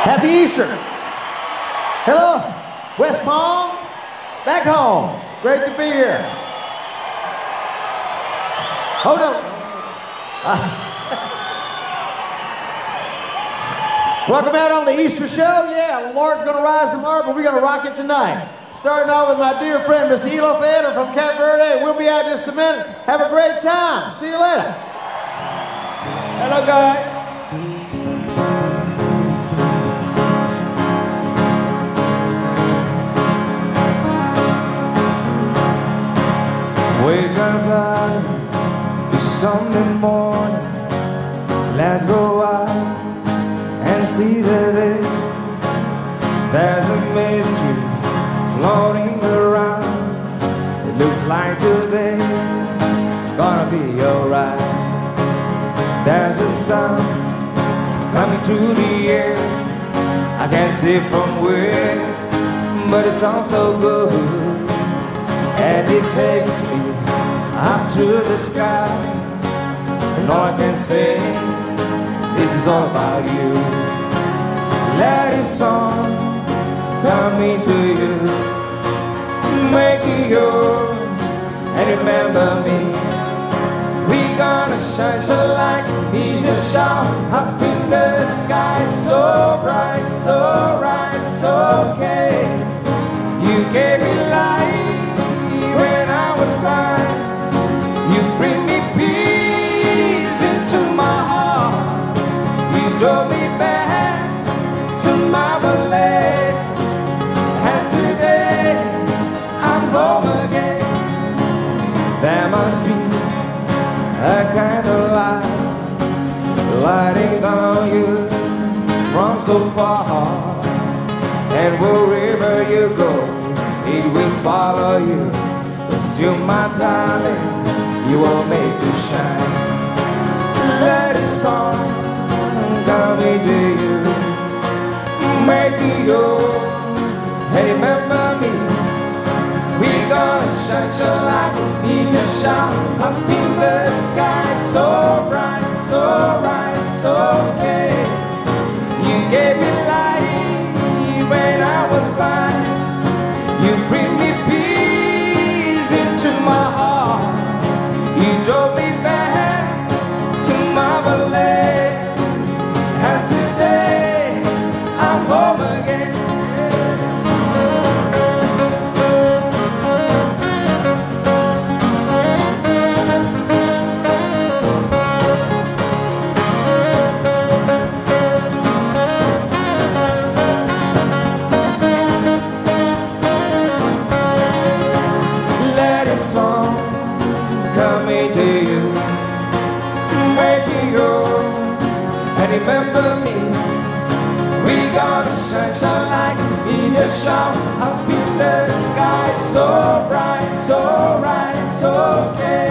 Happy Easter. Hello, West Palm, back home. Great to be here. Hold up. Welcome out on the Easter show. Yeah, the Lord's going to rise tomorrow, but we're going to rock it tonight. Starting off with my dear friend, Mr. Elo Fader from Cape Verde. We'll be out in just a minute. Have a great time. See you later. Hello, guys. Wake up early, it's Sunday morning. Let's go out and see the day. There's a mystery floating around. It looks like today gonna be alright. There's a sun coming through the air. I can't see from where, but it sounds so good. And it takes me up to the sky, and all I can say, this is all about you. Let this song come into you, make it yours, and remember me. We gonna shine so like in the shower, up in the sky, so bright, so bright, so okay. You gave me life when I was blind. You bring me peace into my heart. You drove me back to my village, and today I'm home again. There must be a kind of light lighting on you from so far, and wherever you go, it will follow you. 'Cause you're my darling, you were made to shine. Let it song come into you, make it yours, hey, remember me. We gonna shine your light in the shower, up in the sky, so bright, so bright, so okay. You gave me light when I was blind. You bring me peace into my heart. You drove me back to my village, and today I'm home again. Let a song come into you, make it yours, and remember me. We gonna shine some light in the shower, up in the sky, so bright, so bright, so okay.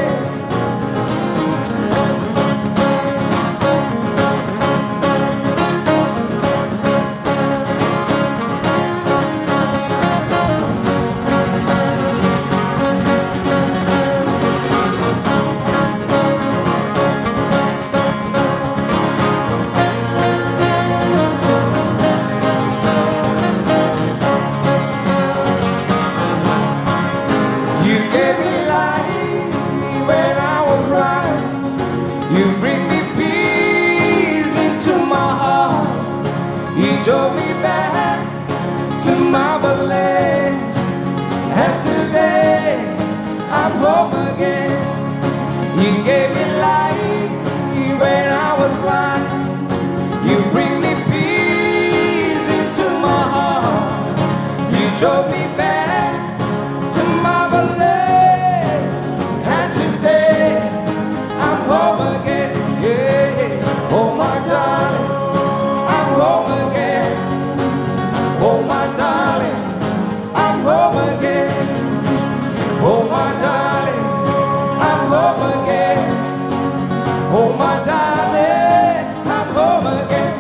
You gave me light when I was blind. You bring me peace into my heart. You drove me back to my village, and today I'm home again. You gave me light when I was blind. You bring me peace into my heart. You drove me back to my village, and today I'm home again. Yeah, oh my darling, I'm home again. Oh my darling, I'm home again. Oh my darling, I'm home again. Oh my darling, I'm home again.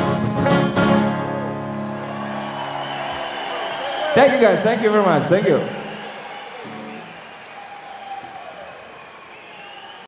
Thank you guys, thank you very much, thank you.